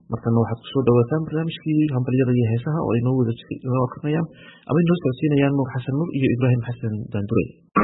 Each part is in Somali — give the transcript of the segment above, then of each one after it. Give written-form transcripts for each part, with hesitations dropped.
markana waxaad kusoo dhawaataan barnaamijkii hambalyada iyo heesaha oo ay inoo akrinayaan ama inoo socodsiinayaan nuur xasan nuur iyo ibraahim xasan daandure.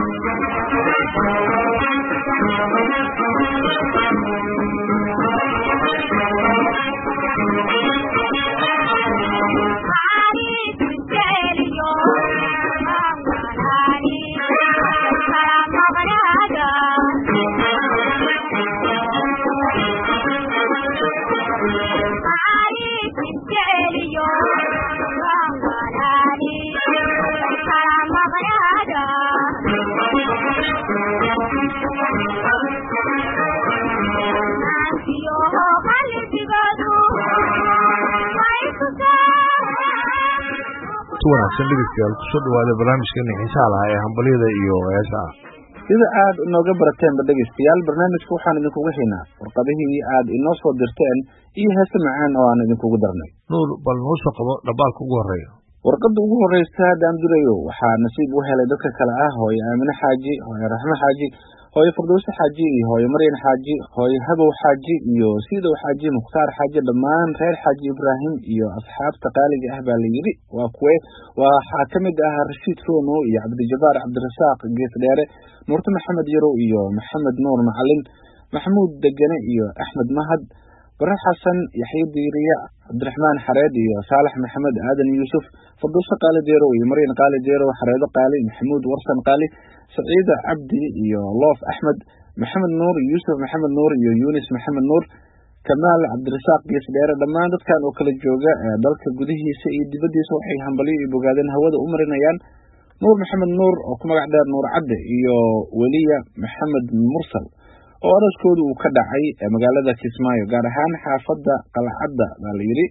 wanaagsan dhegeystayaal kusoo dhawaada barnaamijkeena xiisaha lahaa ee hambalyada iyo heesaha. sida aad inooga barateenba dhegeystayaal, barnaamijka waxaan idinkugu haynaa warqadihii aad inoo soo dirteen iyo heese macaan oo aan idinkugu darnay. nuur, bal noo soo qabo dhambaalka ugu horeeya. warqadda ugu horeysa daandurayo waxaa nasiib u helay dadka kale ah hooyo aamine xaaji, hooyo raxmo xaaji, hooyo firdowse xaaji iyo hooyo maryan xaaji, hooyo habow xaaji iyo siidow xaaji, mukhtaar xaaji, dhammaan reer xaaji ibraahim iyo asxaabta qaaliga ah baa la yidhi. waa kuwe waxaa ka mid ah rashiid roono iyo cabdijabaar cabdirasaaq gees dheere, nuurto maxamed yarow iyo maxamed nuur macalin, maxamuud degane iyo axmed mahad, bare xasan, yaxye diiriya, cabdiraxmaan xareed iyo saalax maxamed aadan yuusuf, firdowse qaali deerow iyo maryan qaali deerow, xareedo qaali, maxamuud warsan qaali, saciida cabdi iyo loof axmed, maxamed nuur, yuusuf maxamed nuur iyo yunis maxamed nuur, kamaal cabdirasaaq gees dheere. dhammaan dadkan oo kala jooga dalka gudihiisa iyo dibaddiisa waxay hambalyo iyo bogaadeen hawada u marinayaan nuur maxamed nuur oo ku magac dheer nuur cadde iyo weliya maxamed mursal oo araskooda uu ka dhacay magaalada Kismaayo, gaar ahaan xaafadda Qalcadda baa la yidhi.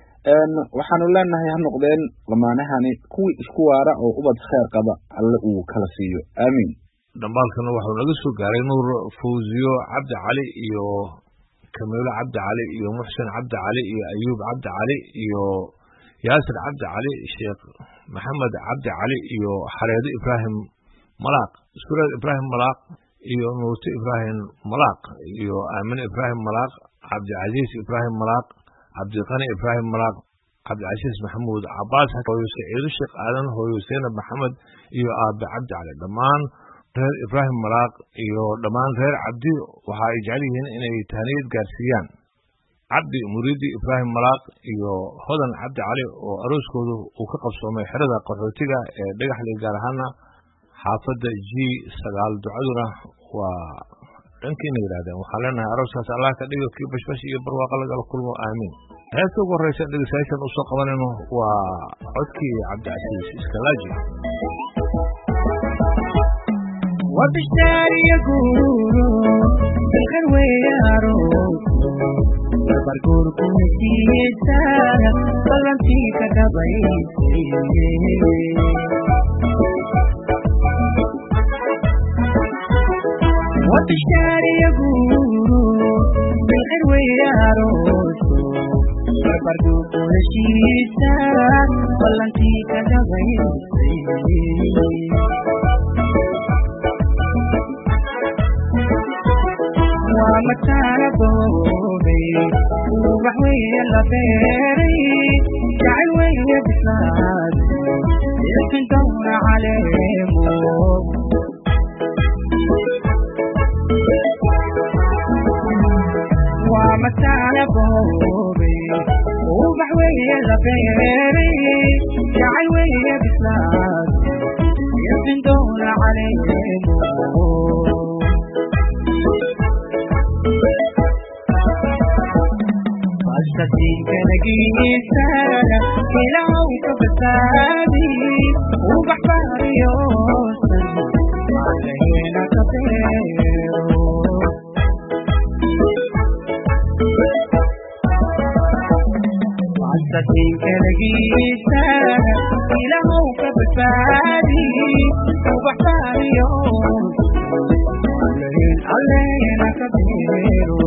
waxaanu leenahay ha noqdeen lamaanahani kuwii isku waara oo ubad khayr qaba alle uu kala siiyo, aamiin. dhambaalkana waxuu naga soo gaaray nuur fawziyo cabdi cali iyo kamiilo cabdi cali iyo muxsin cabdi cali iyo ayuub cabdi cali iyo yaasir cabdi cali, sheekh maxamed cabdi cali iyo xareedo ibraahim malaaq, sureed ibraahim malaaq iyo nuurti ibraahim malaaq iyo aamine ibraahim malaaq, cabdicasiis ibraahim malaaq, cabdiqani ibraahim malaaq, cabdicasiis maxamuud cabaas, hooyo saciido sheekh aadan, hooyo seynab maxamed iyo aabe cabdi cali. dhammaan reer ibraahim malaaq iyo dhammaan reer cabdi waxa ay jecel yihiin inay tahniyad gaarsiiyaan cabdi muriidi ibraahim malaaq iyo hodan cabdi cali oo arooskoodu uu ka qabsoomay xerada qaxootiga ee dhagaxley, gaar ahaana xaafadda G9. ducaduna waa dhankiina yidhahdeen. waxaan leenahay arooskaas allah ka dhigo kii bashbash iyo barwaaqo lagala kulmo, aamiin. heesta ugu horreysa dhegeystayaashan u soo qabanayno waa codkii cabdicasiis iskalaaji. وبشتري يقولوا بالخير وياروا بربركم سيسانا بلنتي كدبيتي وبشتري يقولوا بالخير وياروا بربركم سيسانا بلنتي كدبيتي ومتانا بوبي وبحوي اللبيري جعل وين بسلاد يمكن دور عليهم ومتانا بوبي وبحوي اللبيري جعل وين بسلاد يمكن دور عليهم أستطيع نجيسانا إلهك بسادي وبحبار يوصل علينا كبيرو أستطيع نجيسانا إلهك بسادي وبحبار يوصل علينا كبيرو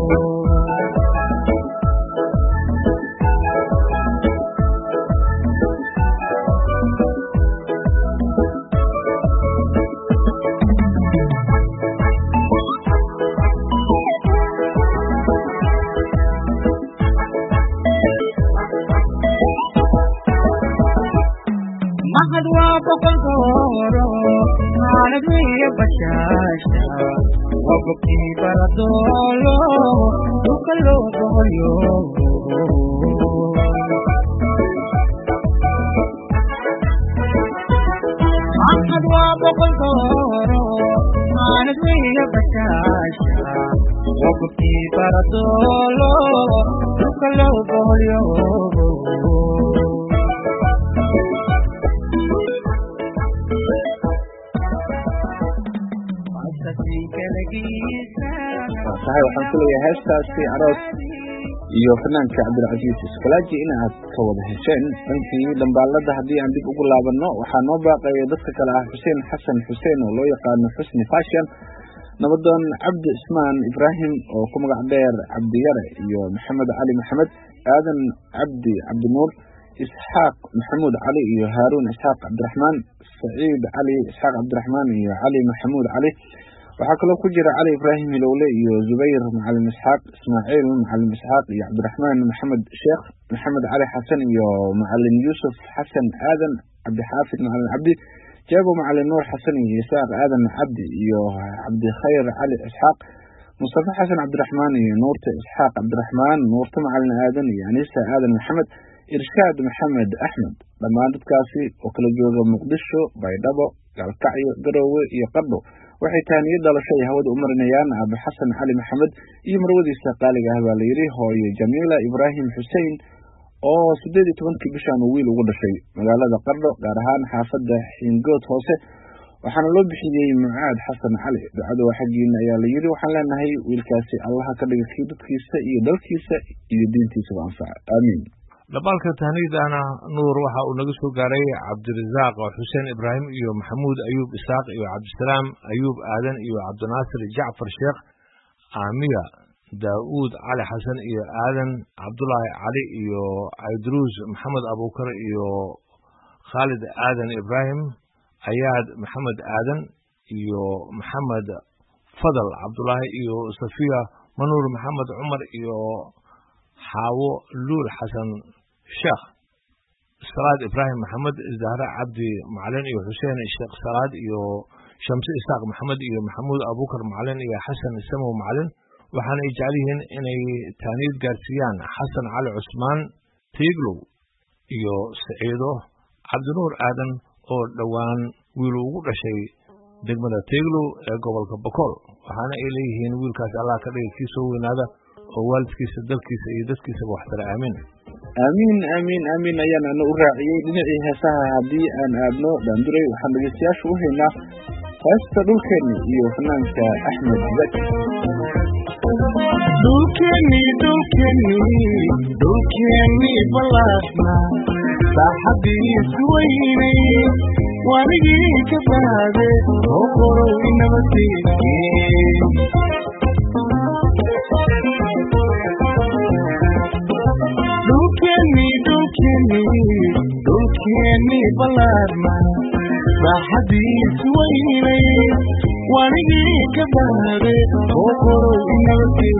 bashasha wabki baradolo dukalo doyo ahad wa boqolo anad wiya bashasha wabki baradolo dukalo doyo صحيح waxaan filayaa heestaasi aroos iyo fanaanka Cabdilcasiis Iskalaaji in aad ka wada hesheen intii dambaalada hadii aan dib ugu laabano waxaa noo baaqay dadka kale ah Xuseen Xasan Xuseen oo loo yaqaan Xusni Fashion nabadan Cabdi Ismaan Ibrahim oo ku magac dheer Cabdi Yare iyo Maxamed Ali Maxamed Aadan Cabdi Nuur Isxaaq Maxamuud Ali iyo Haarun Isxaaq Cabdiraxmaan Saciid Ali Isxaaq Cabdiraxmaan iyo Ali Maxamuud Ali waxaa kaloo ku jira Ali Ibrahim Ilowle iyo Zubayr Macalin Isxaaq Ismaaciil Macalin Isxaaq iyo Cabdiraxmaan Maxamed Sheekh Maxamed Ali Xasan iyo Macalin Yusuf Xasan Aadan Cabdi Xaafid Macalin Cabdi Jaabo Macalin Nuur Xasan iyo Isaaq Aadan Cabdi iyo Cabdi Khayr Ali Isxaaq Mustafa Xasan Cabdiraxmaan iyo Nuurta Isxaaq Cabdiraxmaan Nuurta Macalin Aadan iyo Anisa Aadan Maxamed Irshaad Maxamed Axmed dhammaan dadkaasi oo kala jooga Muqdisho Baydhabo Galkacyo Garowe iyo Qardho waxay taaniyad dhalashay hawada u marinayaan Abu Xasan Ali Maxamed iyo marwadiisa qaaliga ah baa la yiri hooyo Jamiila Ibrahim Xuseen oo 18 bishan wiil ugu dhashay magaalada Qardho gaar ahaan xaafadda Xingood hoose waxaana loo bixiyay Mucaad Xasan Ali ducada xaqiina ayaa la yiri waxaan leenahay wiilkaasi Allah ka dhigo kidkiisa iyo dalkiisa iyo diintiisa anfac aamin dhabalka tahnidana nuur waxa uu naga soo gaaray Cabdirazaaq Xuseen Ibrahim iyo Maxamuud Ayub Isaaq iyo Cabdisalaam Ayub Aadan iyo Cabdinaasir Jaafar Sheekh Aamiya Daawud Ali Xasan iyo Aadan Cabdullaahi Ali iyo Aydruus Maxamed Abuukar iyo Khalid Aadan Ibrahim Ayaad Maxamed Aadan iyo Maxamed Fadal Cabdullaahi iyo Safiya Manuur Maxamed Umar iyo Xaawo Luul Xasan Sheekh Salaad Ibrahim Maxamed Zahra Cabdi Macalin iyo Xuseen Sheekh Salaad iyo Shamsi Isaaq Maxamed iyo Maxamuud Abuukar Macalin iyo Xasan Samo Macalin waxaana ay jecel yihiin inay taaniyad gaarsiiyaan Xasan Cali Cusmaan Tiiglow iyo Saciido Cabdinuur Aadan oo dhawaan wiil ugu dhashay degmada Tiiglow ee gobolka Boqol waxaana ay leeyihiin wiilkaas Allah ka dhigay kii soo weynaada oo waalidkiisa dalkiisa iyo dadkiisa wax tara aamin aamin ayaan u raaciyay dhinacii heesaha hadii aan aadno Daanduray waxaan dhageystayaashu u haynaa heesta dhulkeena iyo fanaanka Axmed Zaki dhulkeeni balaasna saaxadiis weynay wanigii ka baade oo qorow nabadii dhulkeeni balaasna saaxadiis weynay wanigii ka baade oo qorow nabadii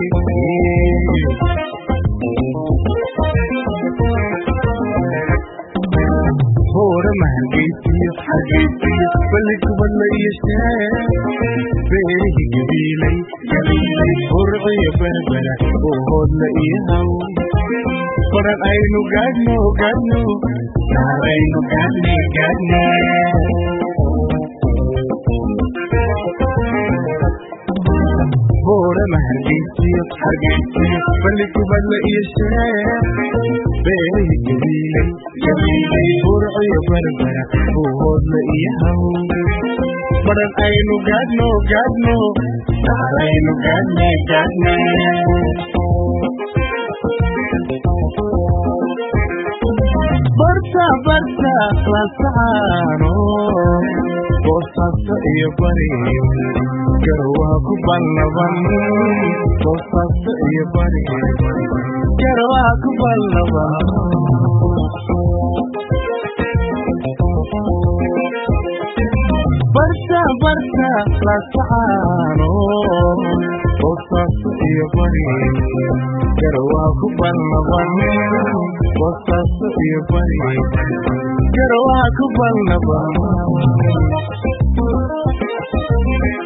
hore mahageysiyo balikubadla iyo shee beerihi gabiilay burciyo berbera oo hoodla iyo haw baran aynu gaadhno naaraynu gaadhne hore mahageysiyo balikubadla iyo shee beerihi gabiilay burciyo berbera oo hoodla iyo haw baran aynu gaadhno naaraynu gaadhne barta lasaano boosaaso iyo bari garwaa ku ballaban boosaaso iyo bari garwaa ku ballaban barta lasaano boosaaso iyo bari garwaa ku ballaban boosaaso iyo bari garwaa ku ballaban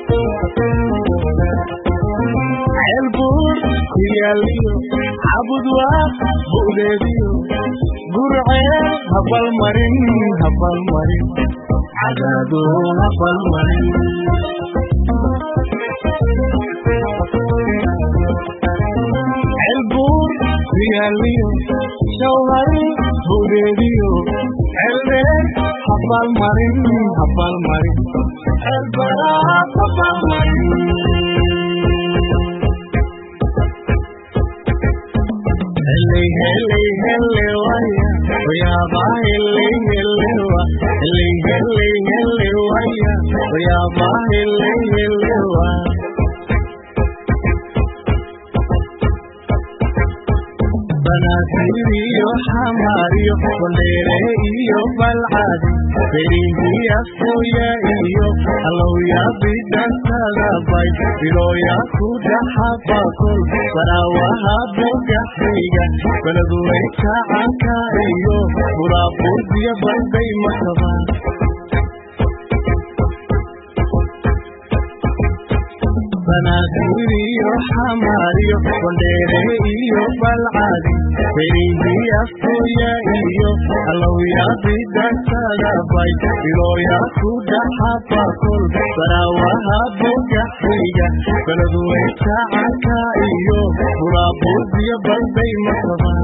kuyaliyo cabudwa buudeediyo gurceel habal marin cadaado habal marin elbuur kuyaliyo shawhari buudeediyo elbeer habal marin elbaraad habal marin Hele waya, oya ba hele wa. Hele waya, oya ba hele wa. Banasiriyo hamariyo, kondere iyo baladi. Berihiya soya iyo, aloya bidan salabay. Iroya kuda habakol, barawaha bogahiga. Baladuway kacanka iyo, buraaburdiya balday masaba. Banasiriyo hamariyo, kondere iyo baladi. Berihiya soya iyo, aloya bidan salabay. Iroya kuda habakol, barawaha bogahiga. Baladuway kacanka iyo, buraaburdiya balday masaba.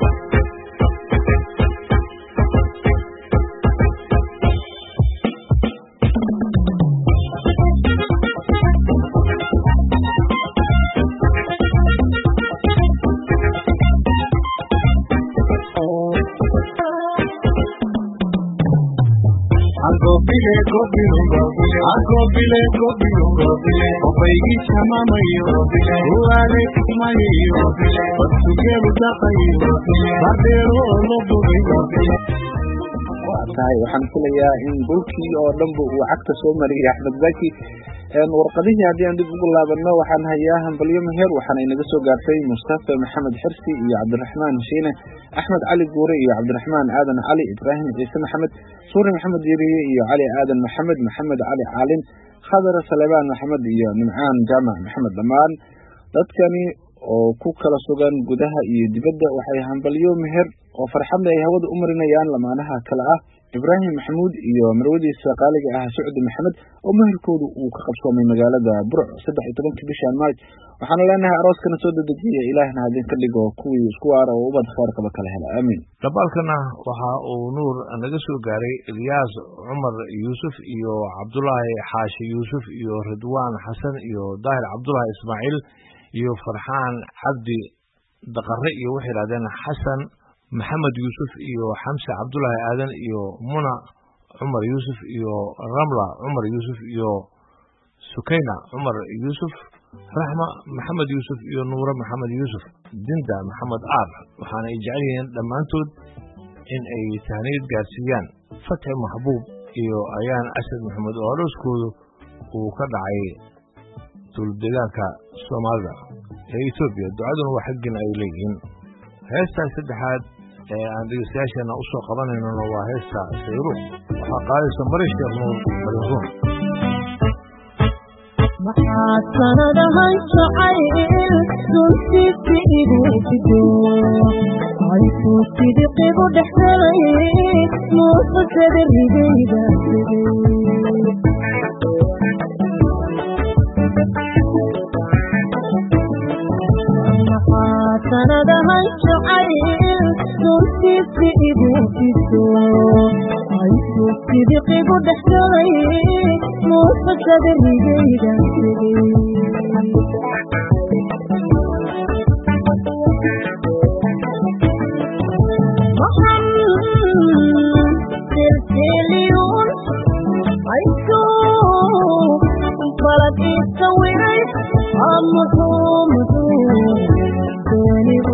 Agobile, obaygi chamamayo, uare kumayo, basugeru daqayo, bardero lobogayo. tahay waxaan filayaa in dhulkii oo dhanba uu cagta soo mariyay Axmed Zaki warqadihii haddii aan dib ugu laabano waxaan hayaa hambalyo meher waxaana inaga soo gaartay Mustafa Maxamed Xirsi iyo Cabdiraxmaan Shiine Axmed Cali Guure iyo Cabdiraxmaan Aadan Cali Ibrahim Ciise Maxamed Suuri Maxamed Yiriye iyo Cali Aadan Maxamed Cali Caalin Khadar Salebaan Maxamed iyo Nimcaan Jaamac Maxamed dhamaan dadkani oo ku kala sugan gudaha iyo dibadda waxay hambalyo meher oo farxad ay hawada u marinayaan lamaanaha kala ah Ibrahim Maxamuud iyo marwadiisa qaaliga ah Sacuudi Maxamed oo meherkoodu uu ka qabsoomay magaalada Burco 13 bishan Maarch waxaan leenahay arooskana soo dedejiya ilaahna hadin ka dhigo kuwii isku waara oo ubad khayr qaba kala hela aamin dabalkana waxa uu nuur naga soo gaaray Ilyas Umar Yusuf iyo Abdullahi Xaashi Yusuf iyo Ridwaan Xasan iyo Daahir Abdullahi Ismaaciil iyo Farxaan Abdi Daqare iyo wixii raadeen Xasan Maxamed Yusuf iyo Xamsa Abdullahi Aadan iyo Muna Umar Yusuf iyo Ramla Umar Yusuf iyo Sukayna Umar Yusuf Rahma Maxamed Yusuf iyo Nuura Maxamed Yusuf Dinda Maxamed Aar waxaana ay jecel yihiin dhammaantood in ay tahniyad gaarsiiyaan Fatxi Maxbuub iyo Ayaan Asad Maxamed oo arooskoodu uu ka dhacay duldeegaanka Soomaalida ee Itoobiya ducaduna waa xaggin ay leeyihiin heesta saddexaad ee aan dhegeystayaashana u soo qabanayno waa heesta Sayruuq waxaa qaadaysa Marish Nuur Baruun maxaa sanadahan jacayl duntiisi igu fido ayku sidiqigu dhexgalay muuqasada ridayda maxaa sanadahan jacayl duntiisi igu fido ayku sidiqigu dhexgalay muuqasada ridayda silsiliyun ayku balad isawiray amuxuu doonigu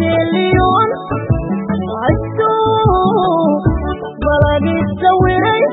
silsiliyun ayku balad isawiray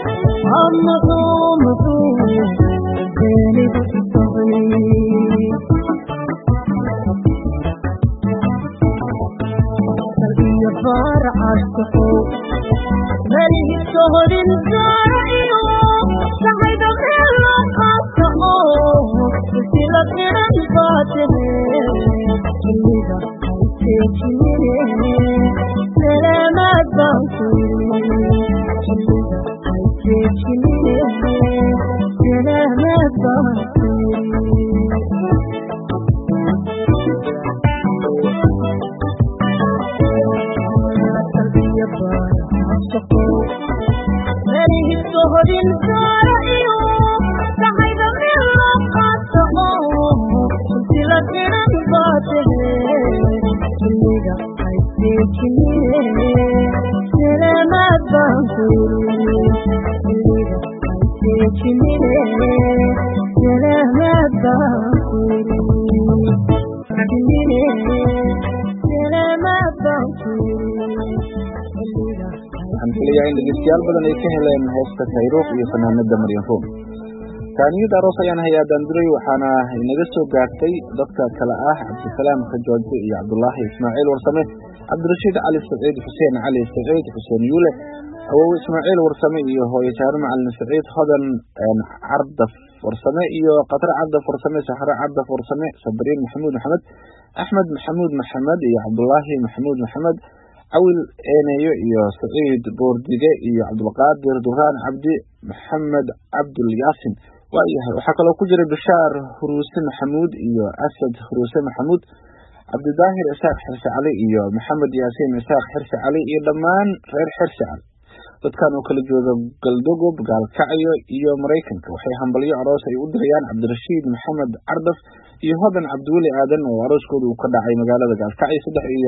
waxaan filayaa in dhegeystayaal badan ay ka heleen heesta Kayruuq iyo fanaanada Maryam Foom. Taaniyada aroos ayaan hayaa Daanduray waxaana inaga soo gaartay dadka kala ah Cabdisalaam Khajooji iyo Cabdullaahi Ismaaciil Warsame, Cabdirashiid Cali Saciid, Xuseen Cali Saciid, Xuseen Yuule, Awow Ismaaciil Warsame iyo hooyo Saar Macalin Saciid, Hodan Cardaf Warsame iyo Qadar Cardaf Warsame, Sahra Cardaf Warsame, Sabriin Maxamuud Maxamed, Axmed Maxamuud Maxamed iyo Cabdullaahi Maxamuud Maxamed, Awil Eenayo iyo Saciid Boordige iyo Cabdulqaadir Duraan Cabdi, Maxamed Cabdul Yaasin. waxaa kaloo ku jira Bishaar Huruuse Maxamuud iyo Asad Huruuse Maxamuud, Cabdidaahir Isaaq Xirsi Cali iyo Maxamed Yaasiin Isaaq Xirsi Cali iyo dhammaan reer Xirsi Cali. dadkan oo kala jooga Galdogob, Gaalkacyo iyo Mareykanka waxay hambalyo aroos ay u dirayaan Cabdirashiid Maxamed Cardaf iyo Hodan Cabdiweli Aadan oo arooskooda uu ka dhacay magaalada Gaalkacyo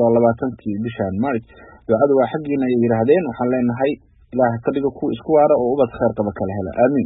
23 bishan Maarch. ducadu waa xaqiina ay yiraahdeen, waxaan leenahay Ilaahay ka dhigo ku isku waara oo ubad khayr qaba kala hela. Aamin.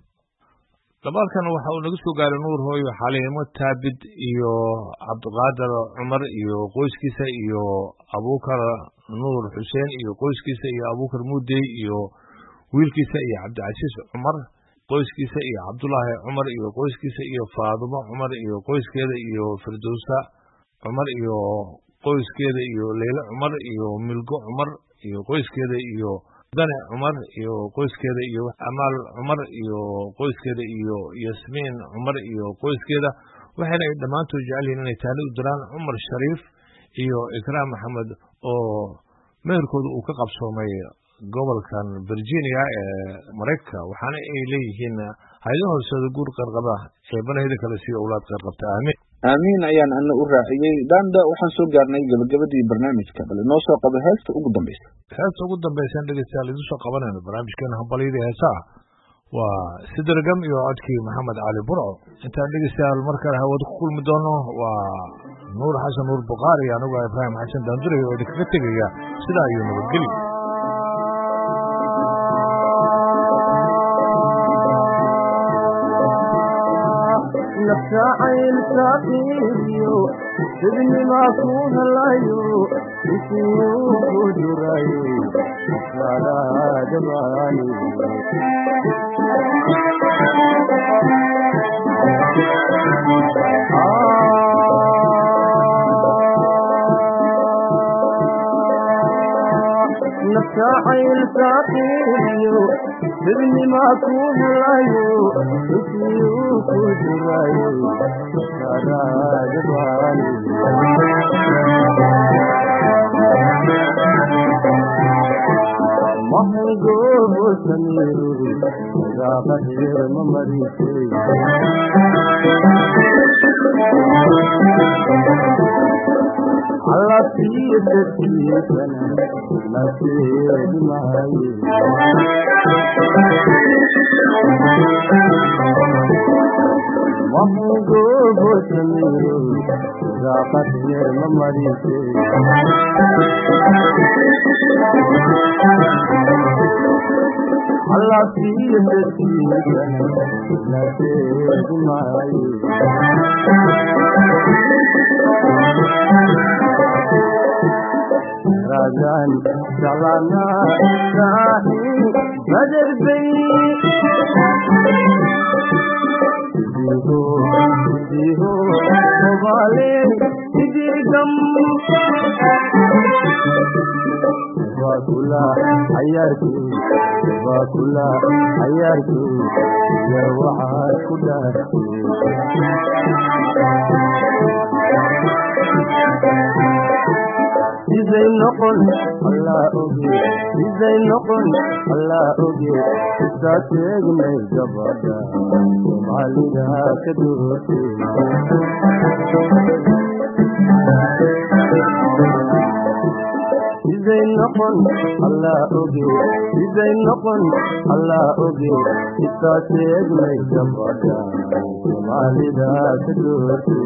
Dabaalkan waxa uu naga soo gaaray Nuur Hooyo Xaliimo Taabid iyo Cabdiqaadir Cumar iyo qoyskiisa iyo Abuukar Nuur Xuseen iyo qoyskiisa iyo Abuukar Muudey iyo wiilkiisa iyo Cabdicasiis Cumar qoyskiisa iyo Cabdullaahi Cumar iyo qoyskiisa iyo Faadumo Cumar iyo qoyskeeda iyo Firdowsa Cumar iyo qoyskeeda iyo Leila Cumar iyo Milgo Cumar iyo qoyskeeda iyo Dane Cumar iyo qoyskeeda iyo Amal Cumar iyo qoyskeeda iyo Yasmiin Cumar iyo qoyskeeda. waxayna dhamaantood jecel yihiin inay taani u diraan Cumar Shariif iyo Ikraam Maxamed oo meherkooda uu ka qabsoomay gobolkan Virginia ee Mareykanka. waxaana ay leeyihiin hay'adaha hoosada guur qarqaba ee banayda kale si awlaad qarqabta. Aamin. Aamin ayaan ana u raaciyay. Daanda waxaan soo gaarnay gabagabadii barnaamijka, bal inoo soo qabo heesta ugu dambaysa. heesta ugu dambaysa dhegeystayaal idin soo qabanayna barnaamijkeena hambaliyada heesaha waa Sidirgam iyo codkii Maxamed Cali Burco. intaan dhegeystayaal mar kale hawada ku kulmi doono waa Nuur Xasan Nuur Buqaari anigu Ibraahim Xasan Daanduray oo idinkaga tegaya sidaa iyo nabadgelyo. نفعل ساقيو سبني ما كون لايو يسيو جرايو على جمالي نفعل ساقيو سبني ما كون لايو يسيو جرايو على جمالي महबूब समीर राबीर ममरी से अल्लाह तीर तीरन नसीब माई महबूब समीर राबीर ममरी से Allah तीर तीरन नसीब माई राजान चलाना शाही नजर गई जीहो वाले गम वाकुला अयर की वाकुला अयर की ये वहाँ खुदा noqon alla oge siday noqon alla oge sidaa sheegnay gabadha soomaalida ka doortay siday noqon alla oge siday noqon alla oge sidaa sheegnay gabadha soomaalida ka doortay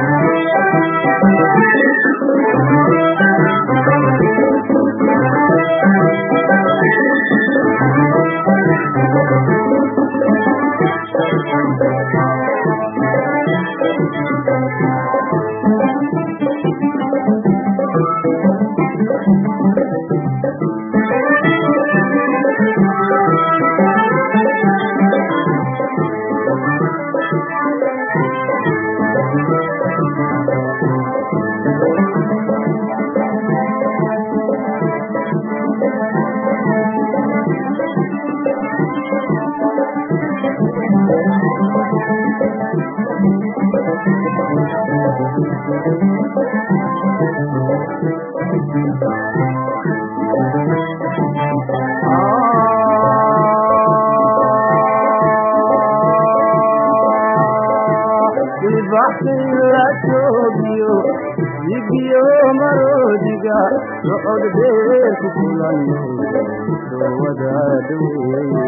la joogiyo igiyo marodiga socod dheer ku fulan soo wadaadawey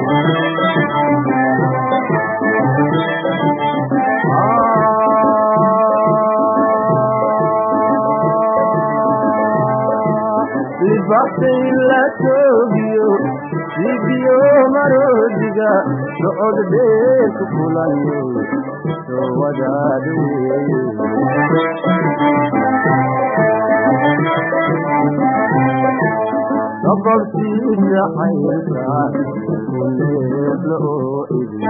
libaxsay la joogiyo igiyo marodiga socod dheer ku fulan sababtiisa xaylka kuleebla oo idi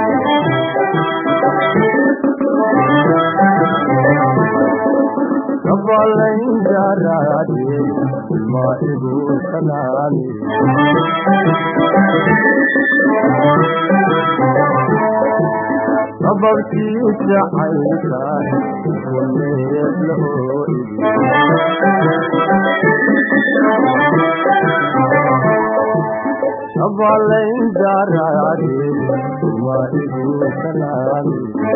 sabalayn daraadee ma igu salaami sababtiisa xaylka kuleebla oo idi sabalayn daraadee ma igu salaami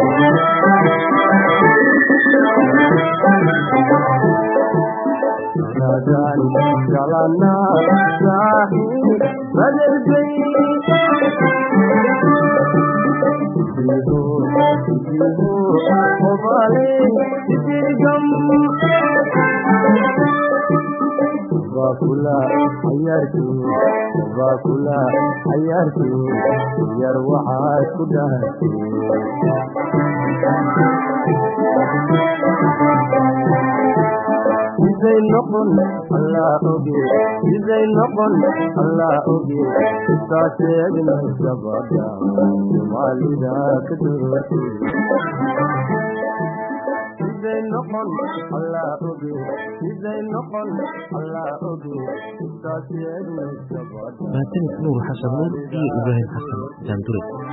nadan galana saaxiib badelbay hobale dirgam vakula ayartu yar waxaad ku dhahatay siday noqon alla oge siday noqon alla oge sidaa sheegnay gabadha soomaalida ka doortay siday noqon alla oge siday noqon alla oge sidaa sheegnay gabadha mahadsanid nuur xasan nuur iyo ibraahim xasan jaandure